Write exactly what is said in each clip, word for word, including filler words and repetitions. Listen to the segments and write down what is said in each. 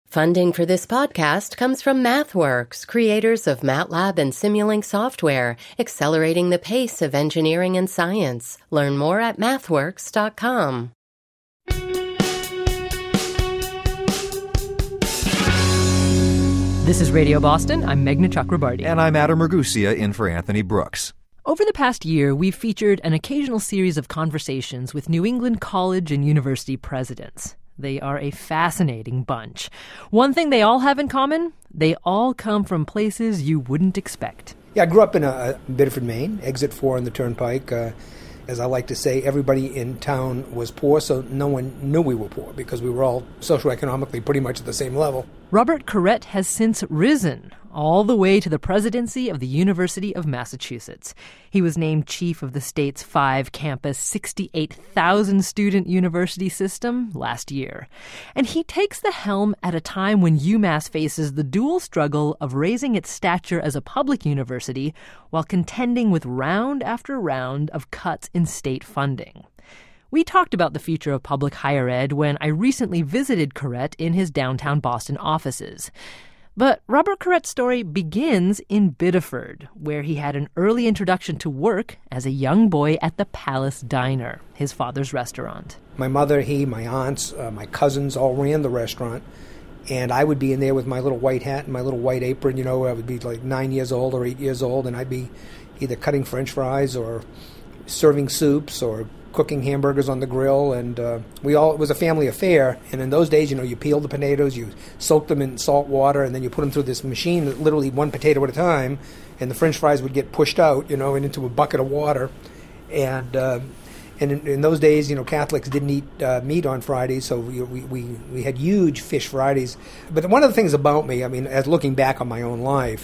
Funding for this podcast comes from MathWorks, creators of MATLAB and Simulink software, accelerating the pace of engineering and science. Learn more at mathworks dot com. This is Radio Boston. I'm Meghna Chakrabarty. And I'm Adam Ragusia, in for Anthony Brooks. Over the past year, we've featured an occasional series of conversations with New England college and university presidents. They are a fascinating bunch. One thing they all have in common, they all come from places you wouldn't expect. Yeah, I grew up in uh, Biddeford, Maine, exit four on the Turnpike. Uh, as I like to say, everybody in town was poor, so no one knew we were poor because we were all socioeconomically pretty much at the same level. Robert Courette has since risen all the way to the presidency of the University of Massachusetts. He was named chief of the state's five-campus, sixty-eight thousand student university system last year. And he takes the helm at a time when UMass faces the dual struggle of raising its stature as a public university while contending with round after round of cuts in state funding. We talked about the future of public higher ed when I recently visited Courette in his downtown Boston offices. But Robert Courette's story begins in Biddeford, where he had an early introduction to work as a young boy at the Palace Diner, his father's restaurant. My mother, he, my aunts, uh, my cousins all ran the restaurant, and I would be in there with my little white hat and my little white apron. You know, I would be like nine years old or eight years old, and I'd be either cutting French fries or serving soups or cooking hamburgers on the grill, and uh, we all, it was a family affair. And in those days, you know, you peel the potatoes, you soak them in salt water, and then you put them through this machine, literally one potato at a time, and the French fries would get pushed out, you know, and into a bucket of water. And uh, and in, in those days, you know, Catholics didn't eat uh, meat on Fridays, so we, we, we, we had huge fish Fridays. But one of the things about me, I mean, as looking back on my own life,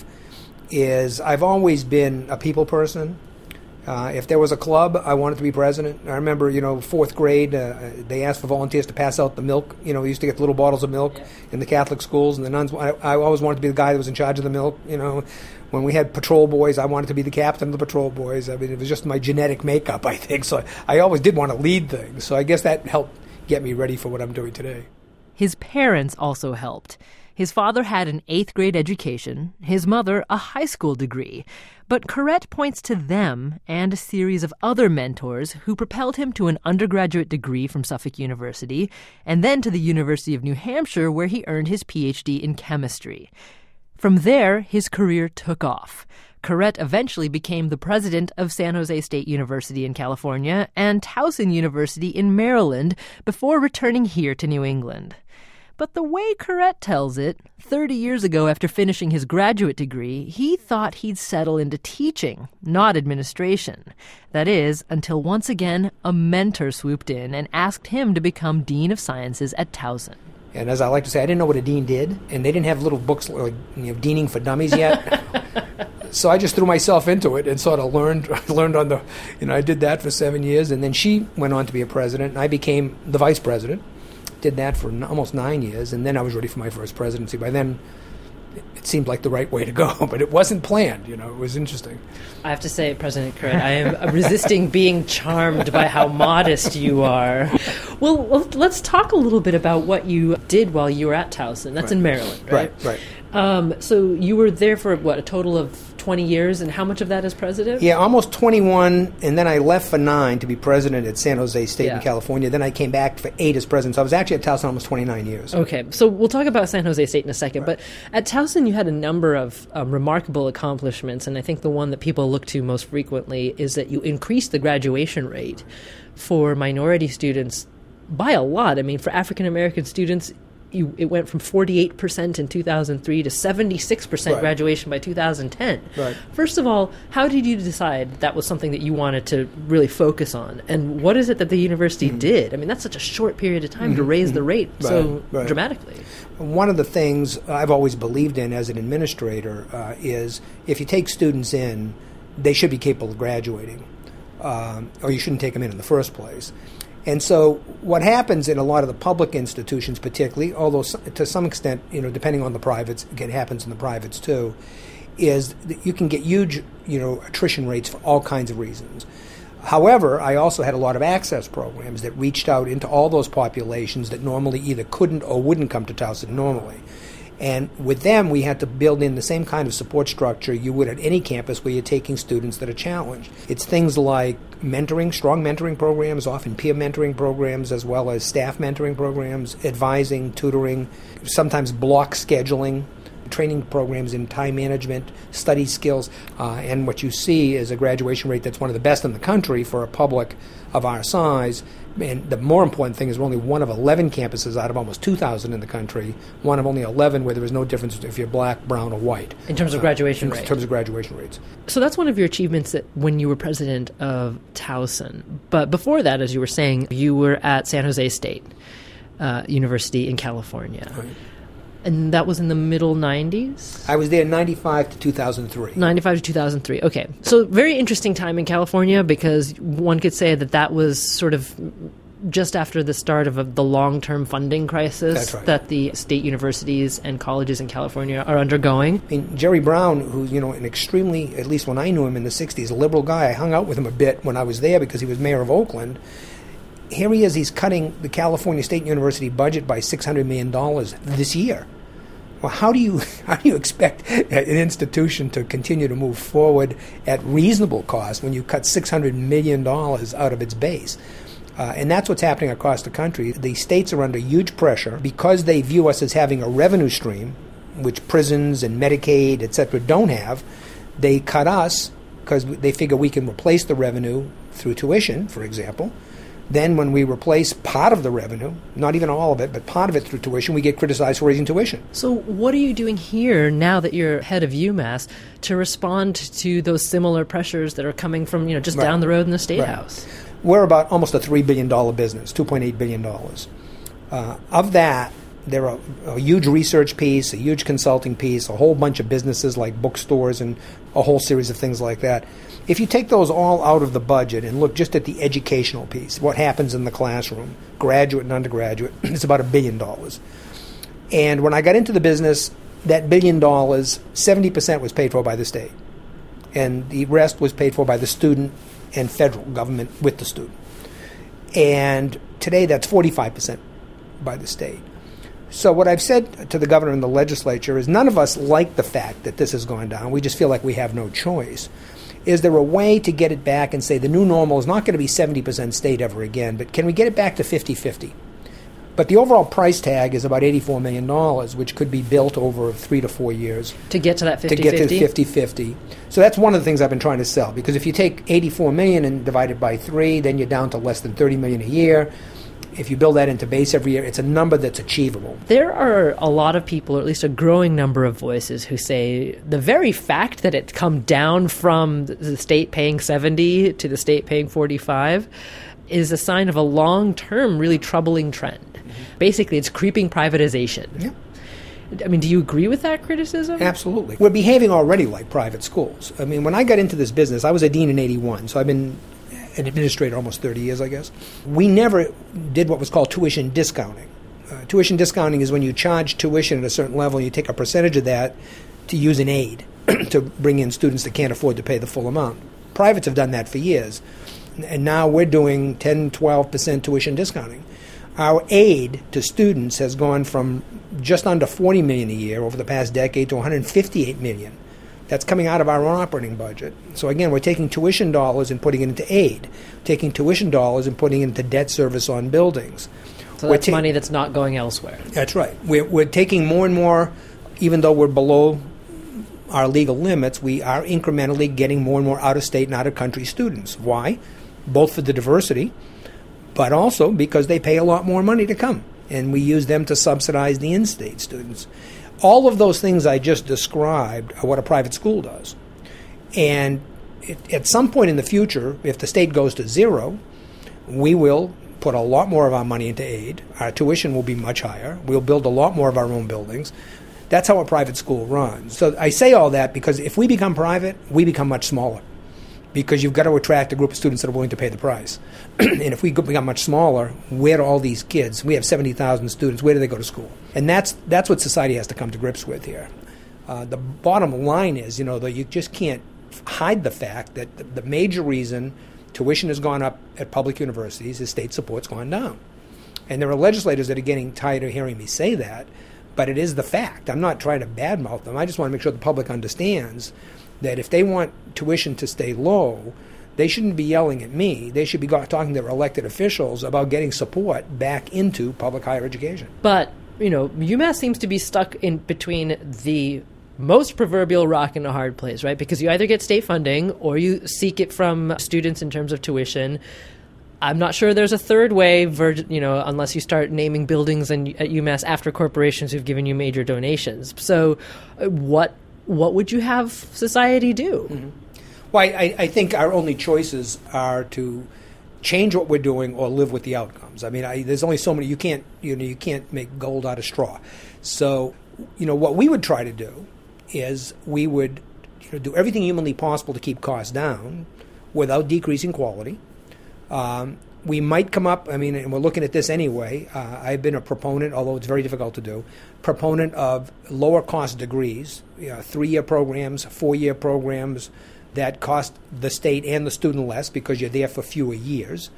is I've always been a people person. Uh, if there was a club, I wanted to be president. I remember, you know, fourth grade, uh, they asked for volunteers to pass out the milk. You know, we used to get little bottles of milk yeah. in the Catholic schools, and the nuns, I, I always wanted to be the guy that was in charge of the milk. You know, when we had patrol boys, I wanted to be the captain of the patrol boys. I mean, it was just my genetic makeup, I think. So I, I always did want to lead things. So I guess that helped get me ready for what I'm doing today. His parents also helped. His father had an eighth grade education, his mother a high school degree. But Courette points to them and a series of other mentors who propelled him to an undergraduate degree from Suffolk University and then to the University of New Hampshire, where he earned his P H D in chemistry. From there, his career took off. Courette eventually became the president of San Jose State University in California and Towson University in Maryland before returning here to New England. But the way Courette tells it, thirty years ago after finishing his graduate degree, he thought he'd settle into teaching, not administration. That is, until once again a mentor swooped in and asked him to become Dean of Sciences at Towson. And as I like to say, I didn't know what a dean did, and they didn't have little books like, you know, Deaning for Dummies yet. So I just threw myself into it and sort of learned learned on the, you know, I did that for seven years, and then she went on to be a president, and I became the vice president. Did that for almost nine years, and then I was ready for my first presidency. By then, it seemed like the right way to go, but it wasn't planned. You know, it was interesting. I have to say, President Courette, I am resisting being charmed by how modest you are. Well, let's talk a little bit about what you did while you were at Towson. That's right. In Maryland, right? Right, right. Um, so you were there for, what, a total of twenty years, and how much of that as president? Yeah, almost twenty-one, and then I left for nine to be president at San Jose State yeah. in California. Then I came back for eight as president. So I was actually at Towson almost twenty-nine years. Okay, so we'll talk about San Jose State in a second, right. but at Towson you had a number of um, remarkable accomplishments, and I think the one that people look to most frequently is that you increased the graduation rate for minority students by a lot. I mean, for African-American students, You, it went from forty-eight percent in two thousand three to seventy-six percent right. graduation by two thousand ten. Right. First of all, how did you decide that was something that you wanted to really focus on? And what is it that the university mm-hmm. did? I mean, that's such a short period of time mm-hmm. to raise the rate right. so right. dramatically. One of the things I've always believed in as an administrator uh, is if you take students in, they should be capable of graduating, um, or you shouldn't take them in in the first place. And so what happens in a lot of the public institutions particularly, although to some extent, you know, depending on the privates, it happens in the privates too, is that you can get huge, you know, attrition rates for all kinds of reasons. However, I also had a lot of access programs that reached out into all those populations that normally either couldn't or wouldn't come to Towson normally. And with them, we had to build in the same kind of support structure you would at any campus where you're taking students that are challenged. It's things like mentoring, strong mentoring programs, often peer mentoring programs, as well as staff mentoring programs, advising, tutoring, sometimes block scheduling, training programs in time management, study skills, uh, and what you see is a graduation rate that's one of the best in the country for a public of our size. And the more important thing is we're only one of eleven campuses out of almost two thousand in the country, one of only eleven where there is no difference if you're black, brown, or white. In terms of graduation uh, rates. In terms of graduation rates. So that's one of your achievements that when you were president of Towson. But before that, as you were saying, you were at San Jose State uh, University in California. Right. And that was in the middle nineties? I was there ninety-five to two thousand three. ninety-five to two thousand three. Okay. So very interesting time in California because one could say that that was sort of just after the start of a, the long-term funding crisis That's right. that the state universities and colleges in California are undergoing. I mean, Jerry Brown, who's, you know, an extremely, at least when I knew him in the sixties, a liberal guy. I hung out with him a bit when I was there because he was mayor of Oakland. Here he is, he's cutting the California State University budget by six hundred million dollars this year. Well, how do you how do you expect an institution to continue to move forward at reasonable cost when you cut six hundred million dollars out of its base? Uh, and that's what's happening across the country. The states are under huge pressure because they view us as having a revenue stream, which prisons and Medicaid, et cetera, don't have. They cut us because they figure we can replace the revenue through tuition, for example. Then when we replace part of the revenue, not even all of it, but part of it through tuition, we get criticized for raising tuition. So what are you doing here now that you're head of UMass to respond to those similar pressures that are coming from, you know, just Right. down the road in the State Right. House? We're about almost a three billion dollars business, two point eight billion dollars. Uh, of that, there are a huge research piece, a huge consulting piece, a whole bunch of businesses like bookstores and a whole series of things like that. If you take those all out of the budget and look just at the educational piece, what happens in the classroom, graduate and undergraduate, it's about a billion dollars. And when I got into the business, that billion dollars, seventy percent was paid for by the state. And the rest was paid for by the student and federal government with the student. And today that's forty-five percent by the state. So what I've said to the governor and the legislature is none of us like the fact that this has gone down. We just feel like we have no choice. Is there a way to get it back and say the new normal is not going to be seventy percent state ever again, but can we get it back to fifty-fifty? But the overall price tag is about eighty-four million dollars, which could be built over three to four years. To get to that To fifty-fifty? get to fifty-fifty. So that's one of the things I've been trying to sell, because if you take eighty-four million dollars and divide it by three, then you're down to less than thirty million dollars a year. If you build that into base every year, it's a number that's achievable. There are a lot of people, or at least a growing number of voices, who say the very fact that it's come down from the state paying seventy to the state paying forty-five is a sign of a long-term, really troubling trend. Mm-hmm. Basically, it's creeping privatization. Yeah. I mean, do you agree with that criticism? Absolutely. We're behaving already like private schools. I mean, when I got into this business, I was a dean in eighty-one, so I've been an administrator almost thirty years, I guess. We never did what was called tuition discounting. Uh, tuition discounting is when you charge tuition at a certain level, you take a percentage of that to use an aid to bring in students that can't afford to pay the full amount. Privates have done that for years, and now we're doing ten, twelve percent tuition discounting. Our aid to students has gone from just under forty million dollars a year over the past decade to one hundred fifty-eight million dollars. That's coming out of our own operating budget. So again, we're taking tuition dollars and putting it into aid, taking tuition dollars and putting it into debt service on buildings. So that's ta- money that's not going elsewhere. That's right. We're, we're taking more and more, even though we're below our legal limits, we are incrementally getting more and more out-of-state and out-of-country students. Why? Both for the diversity, but also because they pay a lot more money to come, and we use them to subsidize the in-state students. All of those things I just described are what a private school does. And it, at some point in the future, if the state goes to zero, we will put a lot more of our money into aid. Our tuition will be much higher. We'll build a lot more of our own buildings. That's how a private school runs. So I say all that because if we become private, we become much smaller, because you've got to attract a group of students that are willing to pay the price. And if we become much smaller, where do all these kids? We have seventy thousand students. Where do they go to school? And that's that's what society has to come to grips with here. Uh, the bottom line is, you know, that you just can't hide the fact that the, the major reason tuition has gone up at public universities as state support's gone down. And there are legislators that are getting tired of hearing me say that, but it is the fact. I'm not trying to badmouth them. I just want to make sure the public understands that if they want tuition to stay low, they shouldn't be yelling at me. They should be go- talking to their elected officials about getting support back into public higher education. But, you know, UMass seems to be stuck in between the most proverbial rock and a hard place, right? Because you either get state funding or you seek it from students in terms of tuition. I'm not sure there's a third way, you know, unless you start naming buildings in, at UMass after corporations who've given you major donations. So uh, what what would you have society do? Mm-hmm. Well, I, I think our only choices are to change what we're doing or live with the outcomes. I mean, I, there's only so many. You can't, you know, you can't make gold out of straw. So, you know, what we would try to do is we would, you know, do everything humanly possible to keep costs down without decreasing quality. Um, we might come up, I mean, and we're looking at this anyway. Uh, I've been a proponent, although it's very difficult to do, proponent of lower cost degrees, you know, three-year programs, four-year programs that cost the state and the student less because you're there for fewer years.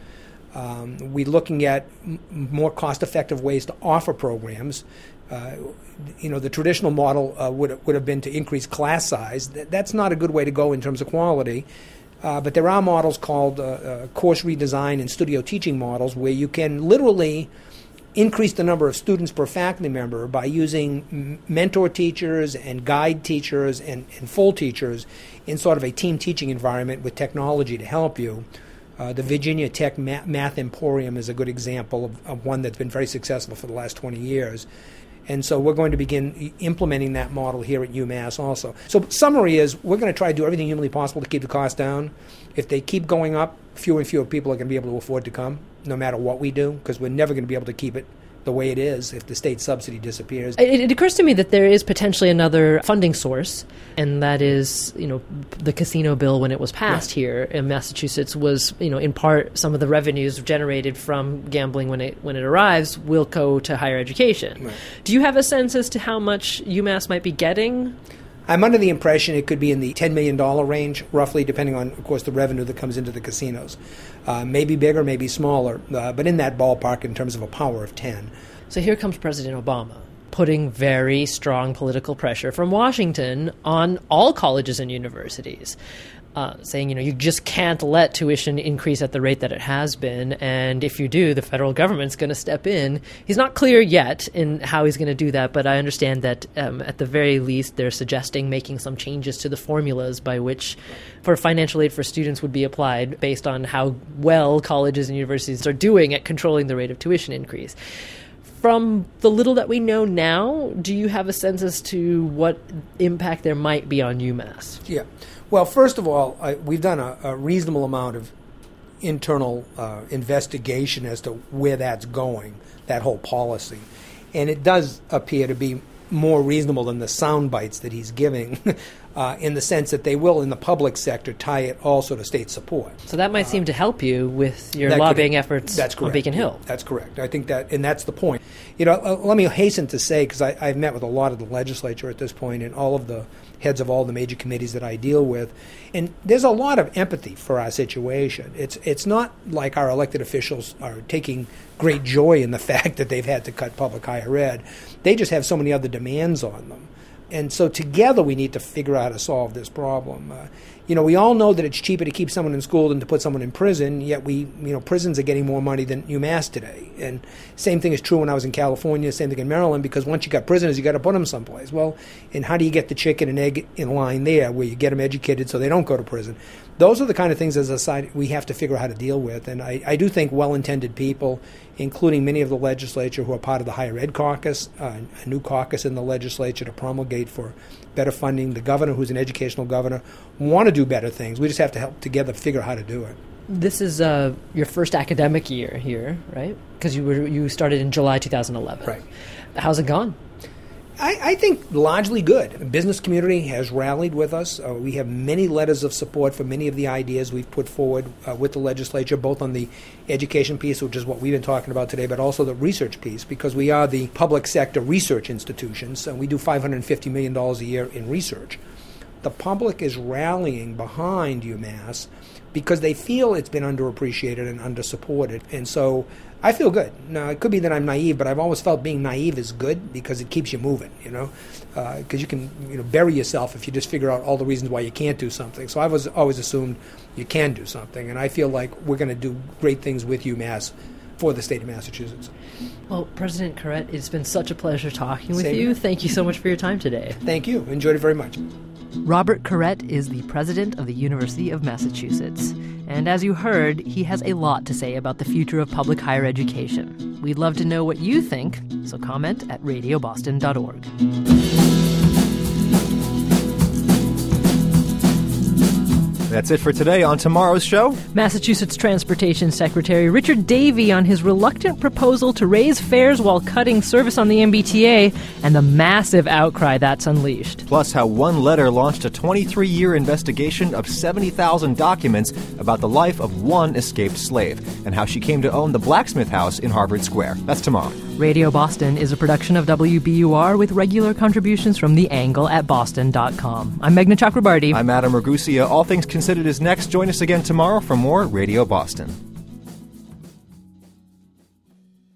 Um, we're looking at m- more cost-effective ways to offer programs. Uh, you know, the traditional model uh, would would have been to increase class size. Th- that's not a good way to go in terms of quality. Uh, but there are models called uh, uh, course redesign and studio teaching models where you can literally increase the number of students per faculty member by using m- mentor teachers and guide teachers and, and full teachers in sort of a team teaching environment with technology to help you. Uh, the Virginia Tech Ma- Math Emporium is a good example of, of one that's been very successful for the last twenty years. And so we're going to begin implementing that model here at UMass also. So summary is we're going to try to do everything humanly possible to keep the cost down. If they keep going up, fewer and fewer people are going to be able to afford to come, no matter what we do, because we're never going to be able to keep it the way it is if the state subsidy disappears. It, it occurs to me that there is potentially another funding source, and that is, you know, the casino bill when it was passed right. here in Massachusetts was, you know, in part some of the revenues generated from gambling when it when it arrives will go to higher education. Right. Do you have a sense as to how much UMass might be getting? I'm under the impression it could be in the ten million dollars range, roughly, depending on, of course, the revenue that comes into the casinos. Uh, maybe bigger, maybe smaller, uh, but in that ballpark in terms of a power of ten. So here comes President Obama, putting very strong political pressure from Washington on all colleges and universities, uh, saying, you know, you just can't let tuition increase at the rate that it has been, and if you do, the federal government's going to step in. He's not clear yet in how he's going to do that, but I understand that um, at the very least they're suggesting making some changes to the formulas by which for financial aid for students would be applied based on how well colleges and universities are doing at controlling the rate of tuition increase. From the little that we know now, do you have a sense as to what impact there might be on UMass? Yeah. Well, first of all, I, we've done a, a reasonable amount of internal uh, investigation as to where that's going, that whole policy. And it does appear to be more reasonable than the sound bites that he's giving uh, in the sense that they will, in the public sector, tie it also to state support. So that might uh, seem to help you with your that lobbying could, efforts that's correct. on Beacon Hill. That's correct. I think that, and that's the point. You know, uh, let me hasten to say, because I've met with a lot of the legislature at this point and all of the heads of all the major committees that I deal with, and there's a lot of empathy for our situation. It's it's not like our elected officials are taking great joy in the fact that they've had to cut public higher ed. They just have so many other demands on them. And so together we need to figure out how to solve this problem. Uh, you know, we all know that it's cheaper to keep someone in school than to put someone in prison, yet we, you know, prisons are getting more money than UMass today. And same thing is true when I was in California, same thing in Maryland, because once you got prisoners, you got to put them someplace. Well, and how do you get the chicken and egg in line there, where you get them educated so they don't go to prison? Those are the kind of things as a side we have to figure out how to deal with. And I, I do think well-intended people, including many of the legislature who are part of the Higher Ed Caucus, uh, a new caucus in the legislature to promulgate for better funding, the governor, who's an educational governor, want to do better things. We just have to help together figure out how to do it. This is uh, your first academic year here, right? Because you were you started in July two thousand eleven. Right. How's it gone? I, I think largely good. The business community has rallied with us. Uh, we have many letters of support for many of the ideas we've put forward uh, with the legislature, both on the education piece, which is what we've been talking about today, but also the research piece, because we are the public sector research institutions, and we do five hundred fifty million dollars a year in research. The public is rallying behind UMass because they feel it's been underappreciated and undersupported. And so I feel good. Now, it could be that I'm naive, but I've always felt being naive is good because it keeps you moving, you know, because uh, you can you know bury yourself if you just figure out all the reasons why you can't do something. So I've always, always assumed you can do something, and I feel like we're going to do great things with UMass for the state of Massachusetts. Well, President Koret, it's been such a pleasure talking with Same you. here. Thank you so much for your time today. Thank you. Enjoyed it very much. Robert Koret is the president of the University of Massachusetts. And as you heard, he has a lot to say about the future of public higher education. We'd love to know what you think, so comment at radio boston dot org. That's it for today. On tomorrow's show, Massachusetts Transportation Secretary Richard Davey on his reluctant proposal to raise fares while cutting service on the M B T A and the massive outcry that's unleashed. plus how one letter launched a twenty-three year investigation of seventy thousand documents about the life of one escaped slave, and how she came to own the blacksmith house in Harvard Square. That's tomorrow. Radio Boston is a production of W B U R with regular contributions from The Angle at boston dot com. I'm Meghna Chakrabarty. I'm Adam Ragusia. All Things Considered is next. Join us again tomorrow for more Radio Boston.